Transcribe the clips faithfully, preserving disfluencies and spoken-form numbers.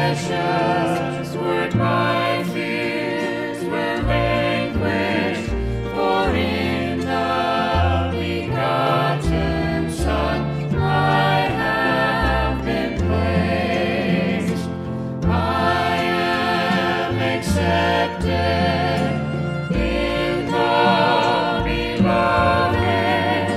precious would my fears were vanquished, for in the begotten Son I have been placed. I am accepted in the beloved,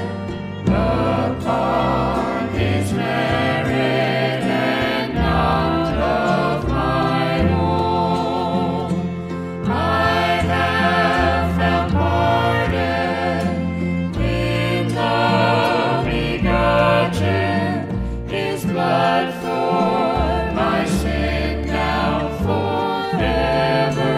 upon His merit and not of my own. I have found pardon in the begotten, His blood for my sin now forever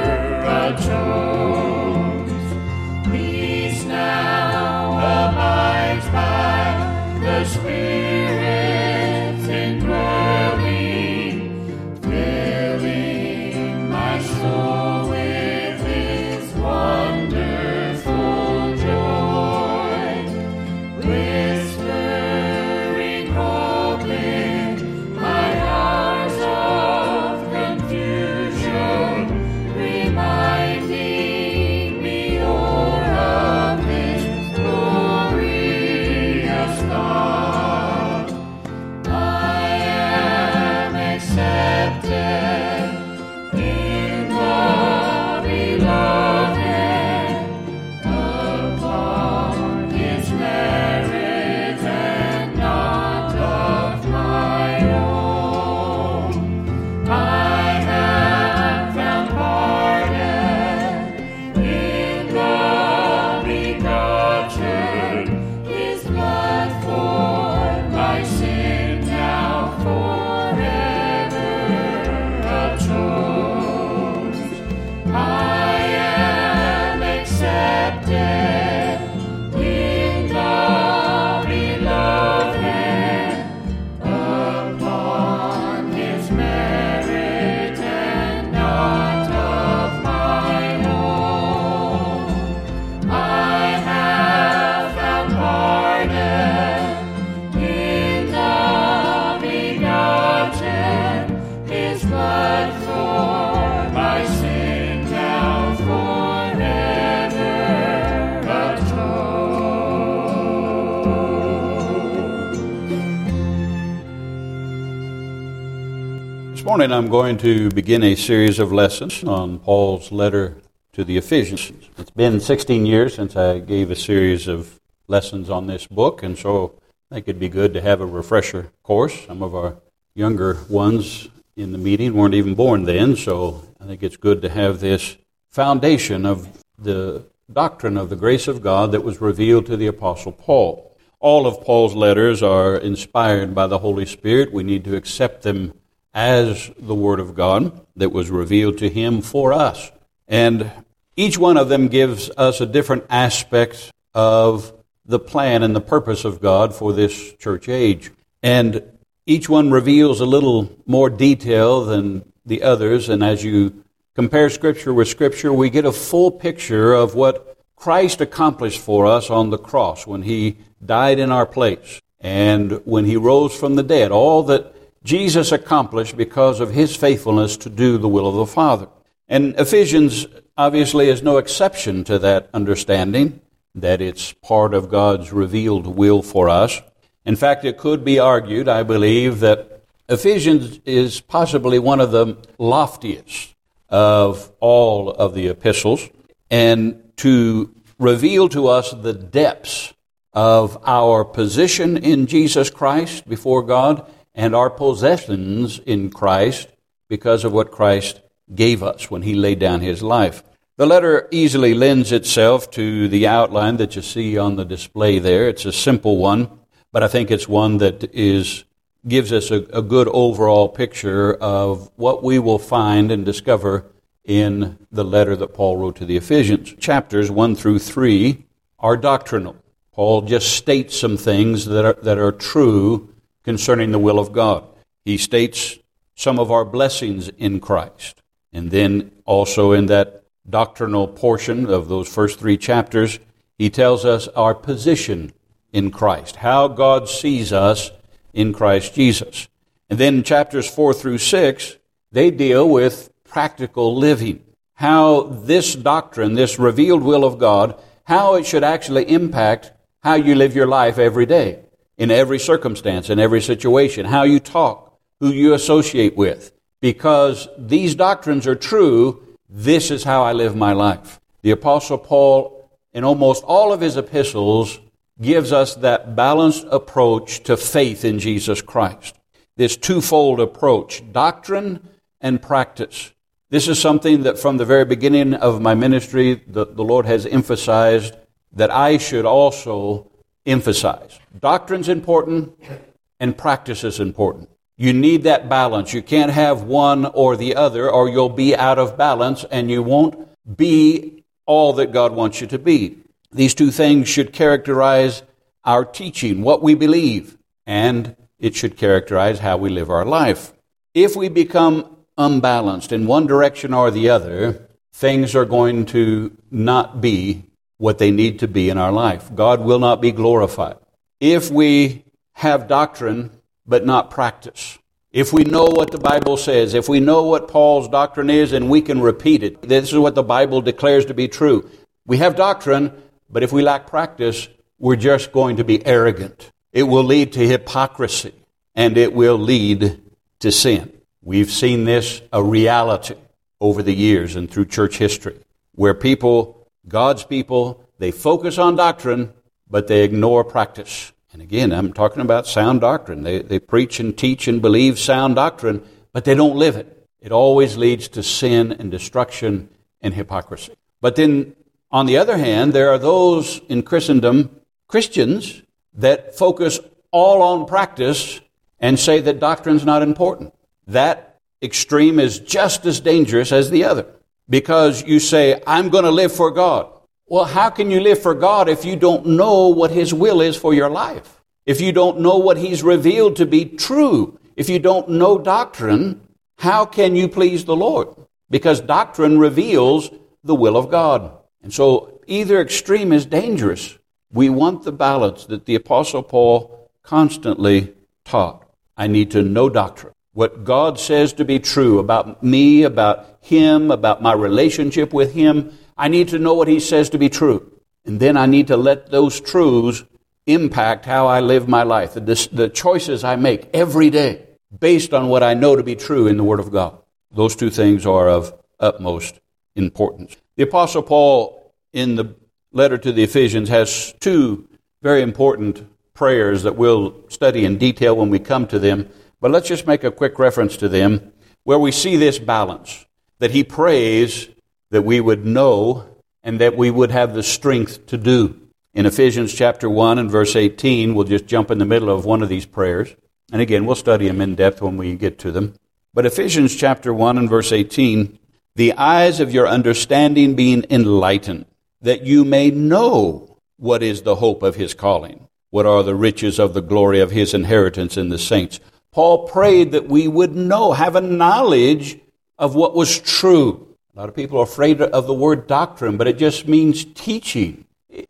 atones. Peace now abides by the Spirit's indwelling, filling my soul with His wonderful joy, whispering hope in my hours of confusion, reminding me o'er of His glorious thought. I am accepted in the beloved, upon His merit and not of my own. I have found pardon in the begotten, His blood for my sin now forever atones. I am accepted in the beloved, upon His merit and not of my own. I have found pardon in the begotten, His blood for my sin now forever atones. This morning I'm going to begin a series of lessons on Paul's letter to the Ephesians. It's been sixteen years since I gave a series of lessons on this book, and so I think it'd be good to have a refresher course. Some of our younger ones in the meeting weren't even born then, so I think it's good to have this foundation of the doctrine of the grace of God that was revealed to the Apostle Paul. All of Paul's letters are inspired by the Holy Spirit. We need to accept them as the Word of God that was revealed to him for us. And each one of them gives us a different aspect of the plan and the purpose of God for this church age. And each one reveals a little more detail than the others, and as you compare Scripture with Scripture, we get a full picture of what Christ accomplished for us on the cross when He died in our place and when He rose from the dead, all that Jesus accomplished because of His faithfulness to do the will of the Father. And Ephesians obviously is no exception to that understanding, that it's part of God's revealed will for us. In fact, it could be argued, I believe, that Ephesians is possibly one of the loftiest of all of the epistles, and to reveal to us the depths of our position in Jesus Christ before God and our possessions in Christ because of what Christ gave us when He laid down His life. The letter easily lends itself to the outline that you see on the display there. It's a simple one, but I think it's one that is gives us a, a good overall picture of what we will find and discover in the letter that Paul wrote to the Ephesians. Chapters one through three are doctrinal. Paul just states some things that are, that are true concerning the will of God. He states some of our blessings in Christ. And then also in that doctrinal portion of those first three chapters, he tells us our position in Christ, how God sees us in Christ Jesus. And then chapters four through six They deal with practical living. How this doctrine, this revealed will of God, how it should actually impact how you live your life every day, in every circumstance, in every situation, how you talk, who you associate with. Because these doctrines are true, this is how I live my life. The Apostle Paul, in almost all of his epistles, gives us that balanced approach to faith in Jesus Christ. This twofold approach, doctrine and practice. This is something that from the very beginning of my ministry, the, the Lord has emphasized that I should also emphasize. Doctrine's important and practice is important. You need that balance. You can't have one or the other, or you'll be out of balance and you won't be all that God wants you to be. These two things should characterize our teaching, what we believe, and it should characterize how we live our life. If we become unbalanced in one direction or the other, things are going to not be what they need to be in our life. God will not be glorified. If we have doctrine but not practice, if we know what the Bible says, if we know what Paul's doctrine is and we can repeat it, this is what the Bible declares to be true. We have doctrine, but if we lack practice, we're just going to be arrogant. It will lead to hypocrisy, and it will lead to sin. We've seen this a reality over the years and through church history, where people, God's people, they focus on doctrine, but they ignore practice. And again, I'm talking about sound doctrine. They, they preach and teach and believe sound doctrine, but they don't live it. It always leads to sin and destruction and hypocrisy. But then, on the other hand, there are those in Christendom, Christians, that focus all on practice and say that doctrine's not important. That extreme is just as dangerous as the other. Because you say, I'm going to live for God. Well, how can you live for God if you don't know what His will is for your life? If you don't know what He's revealed to be true? If you don't know doctrine, how can you please the Lord? Because doctrine reveals the will of God. And so either extreme is dangerous. We want the balance that the Apostle Paul constantly taught. I need to know doctrine. What God says to be true about me, about Him, about my relationship with Him, I need to know what He says to be true. And then I need to let those truths impact how I live my life, the, the choices I make every day based on what I know to be true in the Word of God. Those two things are of utmost importance. The Apostle Paul, in the letter to the Ephesians, has two very important prayers that we'll study in detail when we come to them. But let's just make a quick reference to them, where we see this balance, that he prays that we would know and that we would have the strength to do. In Ephesians chapter one and verse eighteen, we'll just jump in the middle of one of these prayers. And again, we'll study them in depth when we get to them. But Ephesians chapter one and verse eighteen, the eyes of your understanding being enlightened, that you may know what is the hope of His calling, what are the riches of the glory of His inheritance in the saints. Paul prayed that we would know, have a knowledge of what was true. A lot of people are afraid of the word doctrine, but it just means teaching.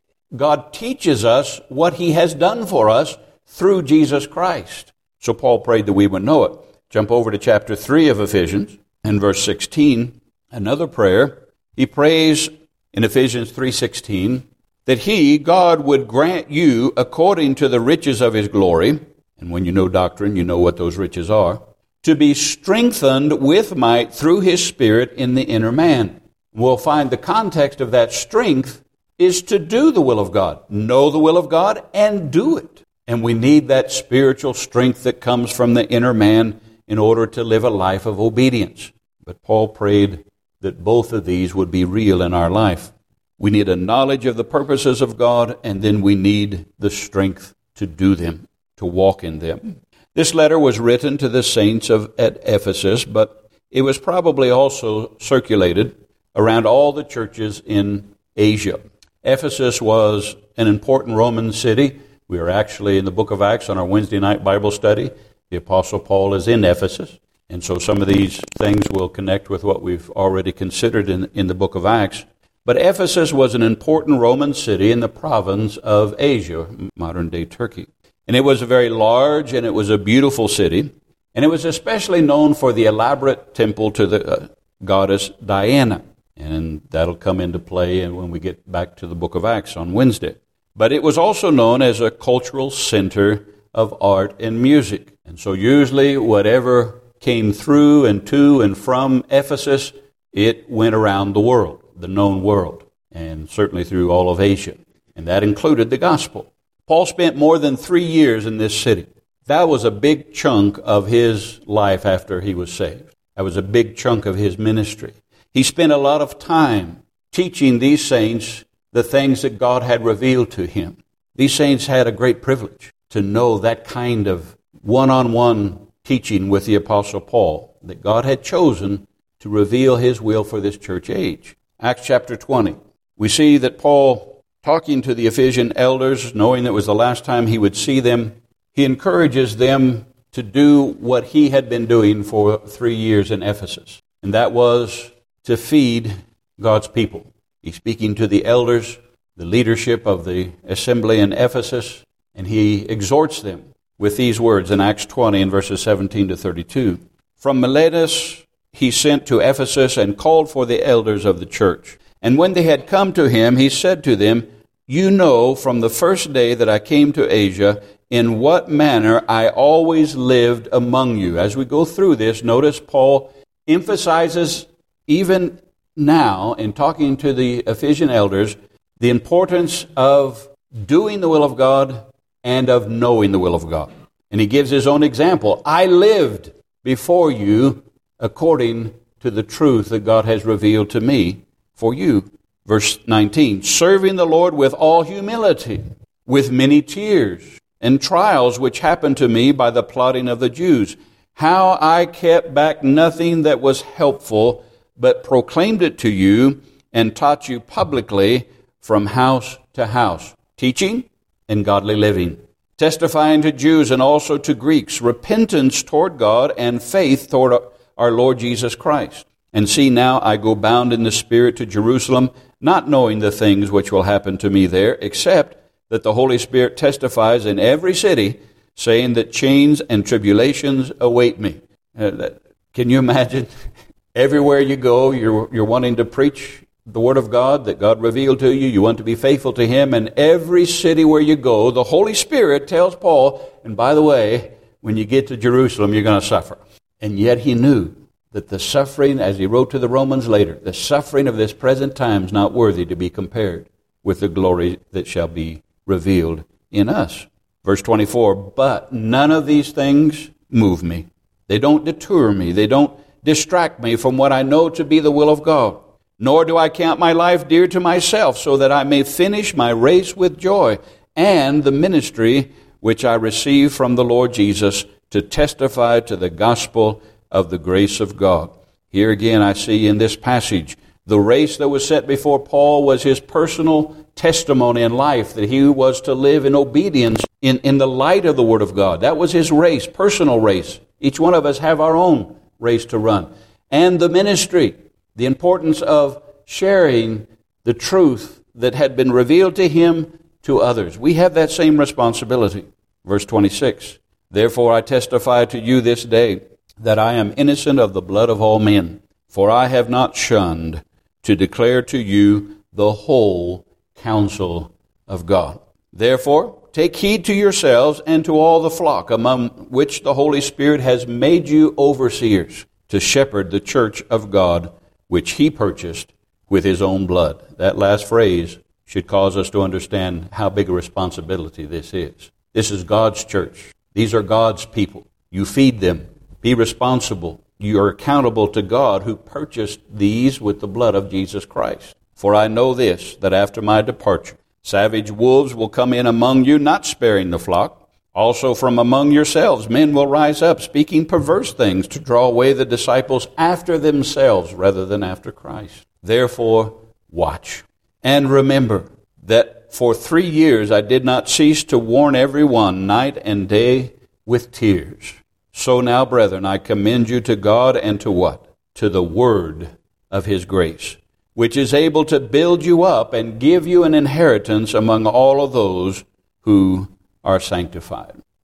God teaches us what He has done for us through Jesus Christ. So Paul prayed that we would know it. Jump over to chapter three of Ephesians and verse sixteen, another prayer. He prays in Ephesians three sixteen that He, God, would grant you according to the riches of His glory, and when you know doctrine, you know what those riches are, to be strengthened with might through His Spirit in the inner man. We'll find the context of that strength is to do the will of God, know the will of God, and do it. And we need that spiritual strength that comes from the inner man in order to live a life of obedience. But Paul prayed that both of these would be real in our life. We need a knowledge of the purposes of God, and then we need the strength to do them, to walk in them. This letter was written to the saints of at Ephesus, but it was probably also circulated around all the churches in Asia. Ephesus was an important Roman city. We are actually in the book of Acts on our Wednesday night Bible study. The Apostle Paul is in Ephesus, and so some of these things will connect with what we've already considered in, in the book of Acts. But Ephesus was an important Roman city in the province of Asia, modern-day Turkey. And it was a very large and it was a beautiful city. And it was especially known for the elaborate temple to the uh, goddess Diana. And that'll come into play when we get back to the book of Acts on Wednesday. But it was also known as a cultural center of art and music. And so usually whatever came through and to and from Ephesus, it went around the world, the known world, and certainly through all of Asia. And that included the gospel. Paul spent more than three years in this city. That was a big chunk of his life after he was saved. That was a big chunk of his ministry. He spent a lot of time teaching these saints the things that God had revealed to him. These saints had a great privilege to know that kind of one-on-one teaching with the Apostle Paul, that God had chosen to reveal his will for this church age. Acts chapter twenty. We see that Paul, talking to the Ephesian elders, knowing that it was the last time he would see them, he encourages them to do what he had been doing for three years in Ephesus, and that was to feed God's people. He's speaking to the elders, the leadership of the assembly in Ephesus, and he exhorts them with these words in Acts twenty and verses seventeen to thirty-two. From Miletus he sent to Ephesus and called for the elders of the church. And when they had come to him, he said to them, "You know from the first day that I came to Asia, in what manner I always lived among you." As we go through this, notice Paul emphasizes even now in talking to the Ephesian elders the importance of doing the will of God and of knowing the will of God. And he gives his own example. I lived before you according to the truth that God has revealed to me for you. Verse nineteen, serving the Lord with all humility, with many tears and trials which happened to me by the plotting of the Jews, how I kept back nothing that was helpful, but proclaimed it to you and taught you publicly from house to house, teaching and godly living, testifying to Jews and also to Greeks, repentance toward God and faith toward our Lord Jesus Christ. And see, now I go bound in the Spirit to Jerusalem, not knowing the things which will happen to me there, except that the Holy Spirit testifies in every city, saying that chains and tribulations await me. Uh, can you imagine? Everywhere you go, you're, you're wanting to preach the Word of God that God revealed to you. You want to be faithful to Him. And every city where you go, the Holy Spirit tells Paul, and by the way, when you get to Jerusalem, you're going to suffer. And yet he knew that the suffering, as he wrote to the Romans later, the suffering of this present time is not worthy to be compared with the glory that shall be revealed in us. Verse twenty-four, but none of these things move me. They don't deter me. They don't distract me from what I know to be the will of God. Nor do I count my life dear to myself, so that I may finish my race with joy and the ministry which I received from the Lord Jesus to testify to the gospel of the grace of God. Here again I see in this passage, the race that was set before Paul was his personal testimony in life, that he was to live in obedience in, in the light of the Word of God. That was his race, personal race. Each one of us have our own race to run. And the ministry, the importance of sharing the truth that had been revealed to him to others. We have that same responsibility. Verse twenty-six, therefore I testify to you this day that I am innocent of the blood of all men, for I have not shunned to declare to you the whole counsel of God. Therefore, take heed to yourselves and to all the flock, among which the Holy Spirit has made you overseers, to shepherd the church of God, which he purchased with his own blood. That last phrase should cause us to understand how big a responsibility this is. This is God's church. These are God's people. You feed them. Be responsible. You are accountable to God who purchased these with the blood of Jesus Christ. For I know this, that after my departure, savage wolves will come in among you, not sparing the flock. Also from among yourselves men will rise up, speaking perverse things to draw away the disciples after themselves rather than after Christ. Therefore, watch. And remember that for three years I did not cease to warn everyone night and day with tears. So now, brethren, I commend you to God and to what? To the word of his grace, which is able to build you up and give you an inheritance among all of those who are sanctified.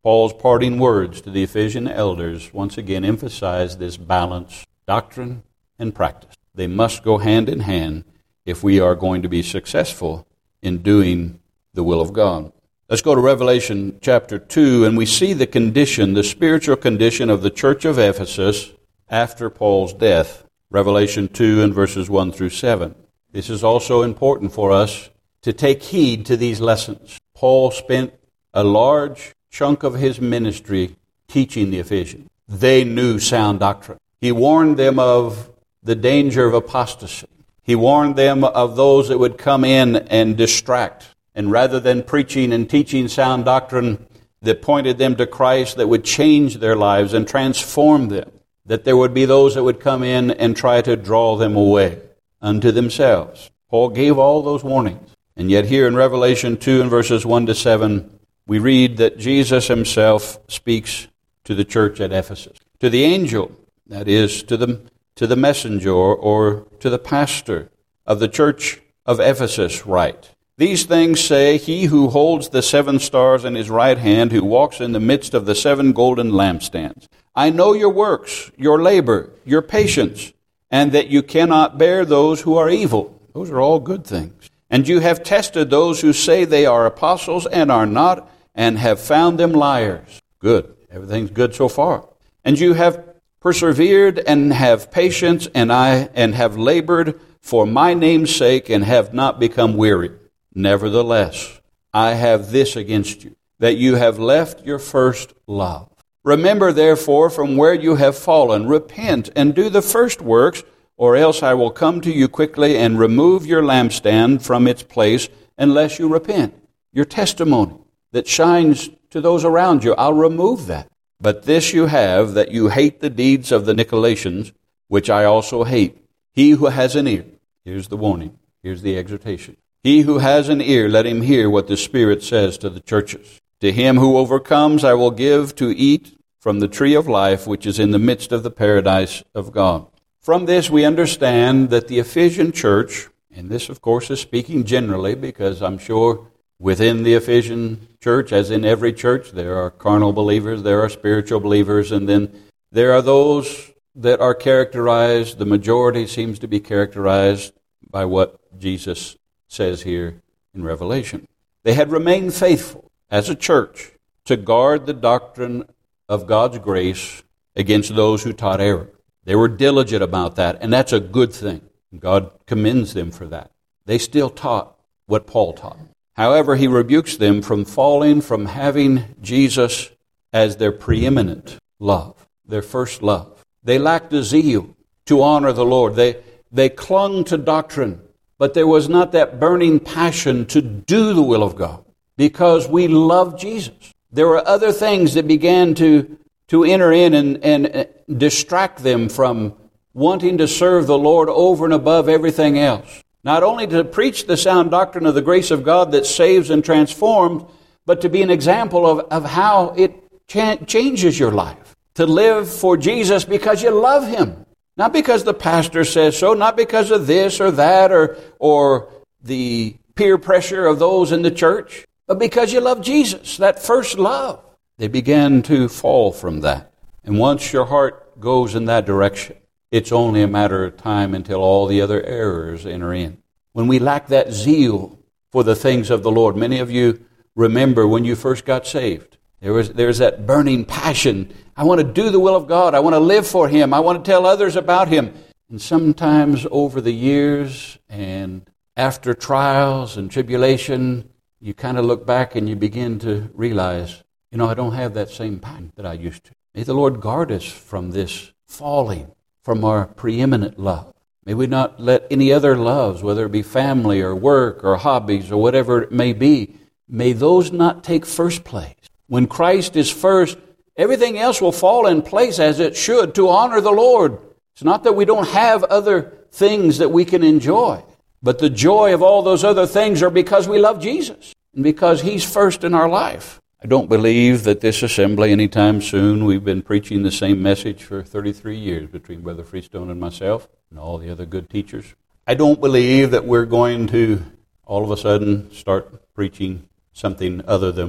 Paul's parting words to the Ephesian elders once again emphasize this balance, doctrine and practice. They must go hand in hand if we are going to be successful in doing the will of God. Let's go to Revelation chapter two, and we see the condition, the spiritual condition of the church of Ephesus after Paul's death. Revelation two and verses one through seven. This is also important for us to take heed to these lessons. Paul spent a large chunk of his ministry teaching the Ephesians. They knew sound doctrine. He warned them of the danger of apostasy. He warned them of those that would come in and distract. And rather than preaching and teaching sound doctrine that pointed them to Christ, that would change their lives and transform them, that there would be those that would come in and try to draw them away unto themselves. Paul gave all those warnings. And yet here in Revelation two and verses one to seven, we read that Jesus himself speaks to the church at Ephesus. To the angel, that is, to the, to the messenger or to the pastor of the church of Ephesus write, "These things say he who holds the seven stars in his right hand, who walks in the midst of the seven golden lampstands. I know your works, your labor, your patience, and that you cannot bear those who are evil." Those are all good things. "And you have tested those who say they are apostles and are not, and have found them liars." Good. Everything's good so far. "And you have persevered and have patience, and I and have labored for my name's sake, and have not become weary. Nevertheless, I have this against you, that you have left your first love. Remember, therefore, from where you have fallen, repent and do the first works, or else I will come to you quickly and remove your lampstand from its place, unless you repent." Your testimony that shines to those around you, I'll remove that. "But this you have, that you hate the deeds of the Nicolaitans, which I also hate. He who has an ear," here's the warning, here's the exhortation, "he who has an ear, let him hear what the Spirit says to the churches. To him who overcomes I will give to eat from the tree of life, which is in the midst of the paradise of God." From this we understand that the Ephesian church, and this of course is speaking generally, because I'm sure within the Ephesian church, as in every church, there are carnal believers, there are spiritual believers, and then there are those that are characterized, the majority seems to be characterized by what Jesus says here in Revelation. They had remained faithful as a church to guard the doctrine of God's grace against those who taught error. They were diligent about that, and that's a good thing. God commends them for that. They still taught what Paul taught. However, he rebukes them from falling from having Jesus as their preeminent love, their first love. They lacked a zeal to honor the Lord. They, they clung to doctrine, but there was not that burning passion to do the will of God because we love Jesus. There were other things that began to, to enter in and, and distract them from wanting to serve the Lord over and above everything else. Not only to preach the sound doctrine of the grace of God that saves and transforms, but to be an example of, of how it cha- changes your life. To live for Jesus because you love Him. Not because the pastor says so, not because of this or that or, or the peer pressure of those in the church, but because you love Jesus, that first love. They began to fall from that. And once your heart goes in that direction, it's only a matter of time until all the other errors enter in. When we lack that zeal for the things of the Lord, many of you remember when you first got saved. There was there's that burning passion. I want to do the will of God. I want to live for Him. I want to tell others about Him. And sometimes over the years and after trials and tribulation, you kind of look back and you begin to realize, you know, I don't have that same passion that I used to. May the Lord guard us from this falling from our preeminent love. May we not let any other loves, whether it be family or work or hobbies or whatever it may be, may those not take first place. When Christ is first, everything else will fall in place as it should to honor the Lord. It's not that we don't have other things that we can enjoy, but the joy of all those other things are because we love Jesus and because He's first in our life. I don't believe that this assembly anytime soon, we've been preaching the same message for thirty-three years between Brother Freestone and myself and all the other good teachers. I don't believe that we're going to all of a sudden start preaching something other than what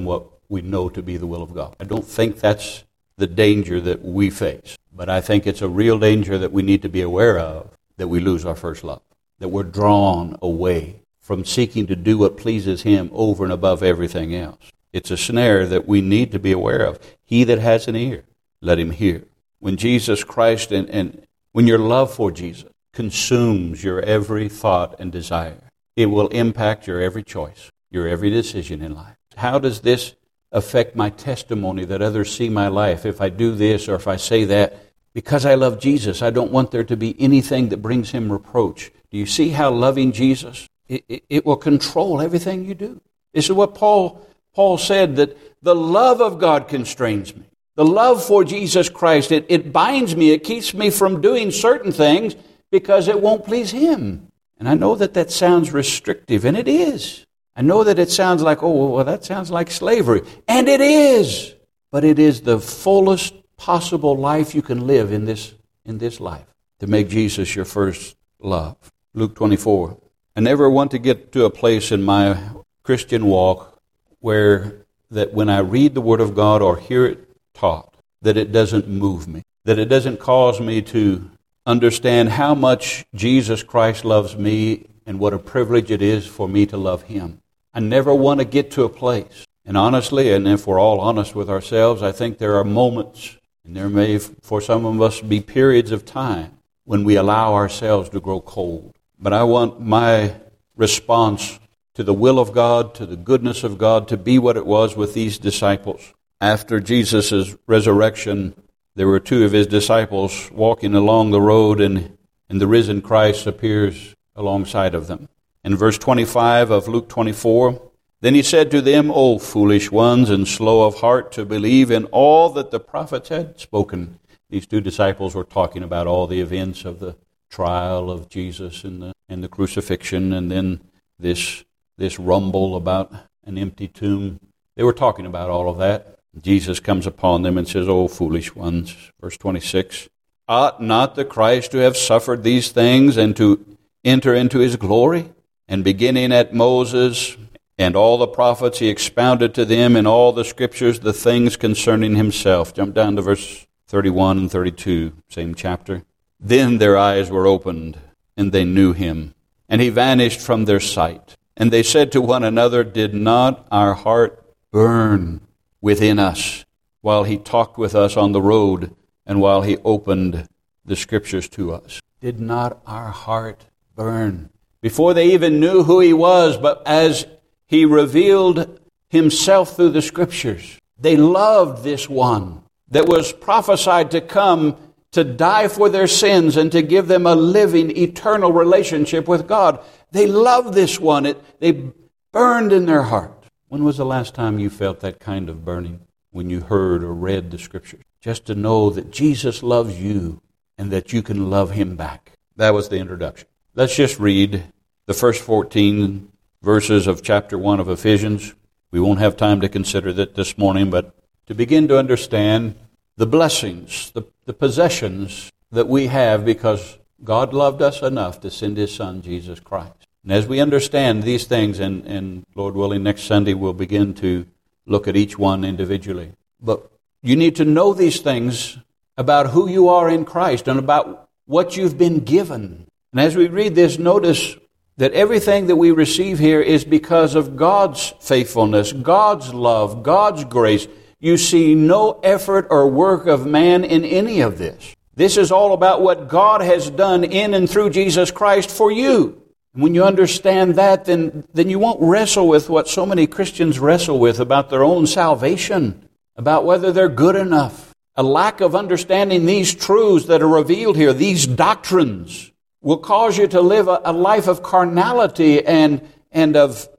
we know to be the will of God. I don't think that's the danger that we face, but I think it's a real danger that we need to be aware of, that we lose our first love, that we're drawn away from seeking to do what pleases Him over and above everything else. It's a snare that we need to be aware of. He that has an ear, let him hear. When Jesus Christ and, and when your love for Jesus consumes your every thought and desire, it will impact your every choice, your every decision in life. How does this affect my testimony that others see my life if I do this or if I say that? Because I love Jesus, I don't want there to be anything that brings Him reproach. Do you see how loving Jesus, it, it, it will control everything you do? This is what Paul, Paul said, that the love of God constrains me. The love for Jesus Christ, it, it binds me, it keeps me from doing certain things because it won't please Him. And I know that that sounds restrictive, and it is. I know that it sounds like, oh, well, that sounds like slavery. And it is. But it is the fullest possible life you can live in this, in this life, to make Jesus your first love. Luke twenty-four. I never want to get to a place in my Christian walk where that when I read the Word of God or hear it taught, that it doesn't move me, that it doesn't cause me to understand how much Jesus Christ loves me and what a privilege it is for me to love Him. I never want to get to a place. And honestly, and if we're all honest with ourselves, I think there are moments, and there may, for some of us, be periods of time when we allow ourselves to grow cold. But I want my response to the will of God, to the goodness of God, to be what it was with these disciples. After Jesus' resurrection, there were two of His disciples walking along the road, and, and the risen Christ appears alongside of them. In verse twenty-five of Luke twenty-four, then He said to them, O foolish ones, and slow of heart to believe in all that the prophets had spoken. These two disciples were talking about all the events of the trial of Jesus and the, and the crucifixion, and then this, this rumble about an empty tomb. They were talking about all of that. Jesus comes upon them and says, O foolish ones, verse twenty-six, ought not the Christ to have suffered these things and to enter into His glory? And beginning at Moses and all the prophets, He expounded to them in all the Scriptures the things concerning Himself. Jump down to verse thirty-one and thirty-two, same chapter. Then their eyes were opened, and they knew Him, and He vanished from their sight. And they said to one another, did not our heart burn within us while He talked with us on the road and while He opened the Scriptures to us? Did not our heart burn? Before they even knew who He was, but as He revealed Himself through the Scriptures, they loved this one that was prophesied to come to die for their sins and to give them a living, eternal relationship with God. They loved this one. It, they burned in their heart. When was the last time you felt that kind of burning? When you heard or read the Scriptures? Just to know that Jesus loves you and that you can love Him back. That was the introduction. Let's just read the first fourteen verses of chapter one of Ephesians. We won't have time to consider that this morning, but to begin to understand the blessings, the, the possessions that we have because God loved us enough to send His Son, Jesus Christ. And as we understand these things, and, and Lord willing, next Sunday we'll begin to look at each one individually. But you need to know these things about who you are in Christ and about what you've been given. And as we read this, notice that everything that we receive here is because of God's faithfulness, God's love, God's grace. You see no effort or work of man in any of this. This is all about what God has done in and through Jesus Christ for you. And when you understand that, then, then you won't wrestle with what so many Christians wrestle with about their own salvation, about whether they're good enough. A lack of understanding these truths that are revealed here, these doctrines, will cause you to live a, a life of carnality and, and of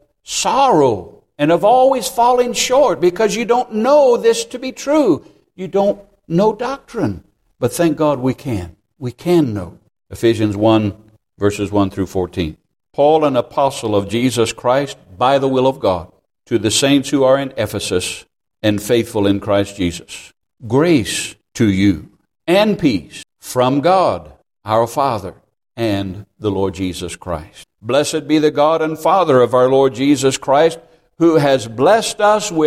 sorrow and of always falling short because you don't know this to be true. You don't know doctrine. But thank God we can. We can know. Ephesians one, verses one through fourteen. Paul, an apostle of Jesus Christ, by the will of God, to the saints who are in Ephesus and faithful in Christ Jesus. Grace to you and peace from God, our Father, and the Lord Jesus Christ. Blessed be the God and Father of our Lord Jesus Christ, who has blessed us with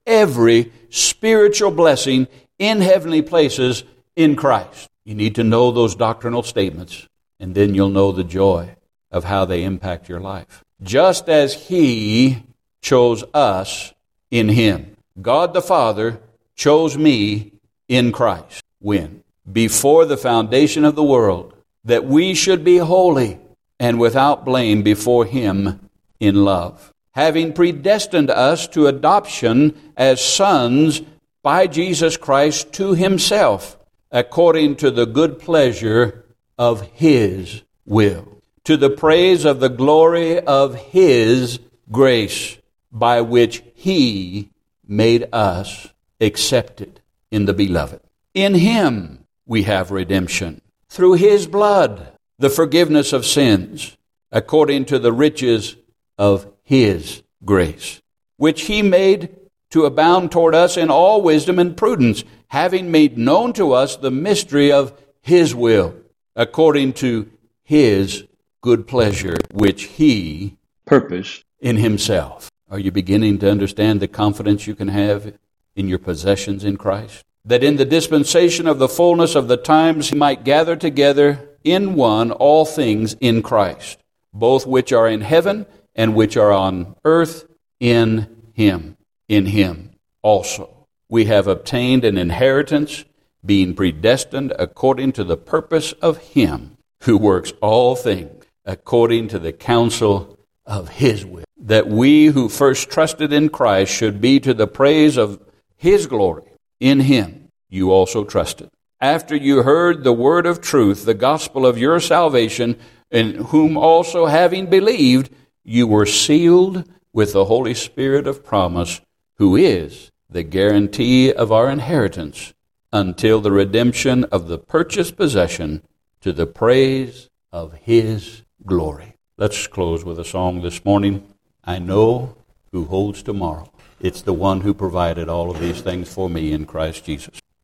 every spiritual blessing in heavenly places in Christ. You need to know those doctrinal statements, and then you'll know the joy of how they impact your life. Just as He chose us in Him. God the Father chose me in Christ. When? Before the foundation of the world, that we should be holy and without blame before Him in love, having predestined us to adoption as sons by Jesus Christ to Himself, according to the good pleasure of His will, to the praise of the glory of His grace, by which He made us accepted in the Beloved. In Him we have redemption, through His blood, the forgiveness of sins, according to the riches of His grace, which He made to abound toward us in all wisdom and prudence, having made known to us the mystery of His will, according to His good pleasure, which He purposed in Himself. Are you beginning to understand the confidence you can have in your possessions in Christ? That in the dispensation of the fullness of the times He might gather together in one all things in Christ, both which are in heaven and which are on earth in Him. In Him also we have obtained an inheritance, being predestined according to the purpose of Him who works all things according to the counsel of His will, that we who first trusted in Christ should be to the praise of His glory. In Him you also trusted, after you heard the word of truth, the gospel of your salvation, in whom also having believed, you were sealed with the Holy Spirit of promise, who is the guarantee of our inheritance until the redemption of the purchased possession, to the praise of His glory. Let's close with a song this morning. I know who holds tomorrow. It's the one who provided all of these things for me in Christ Jesus.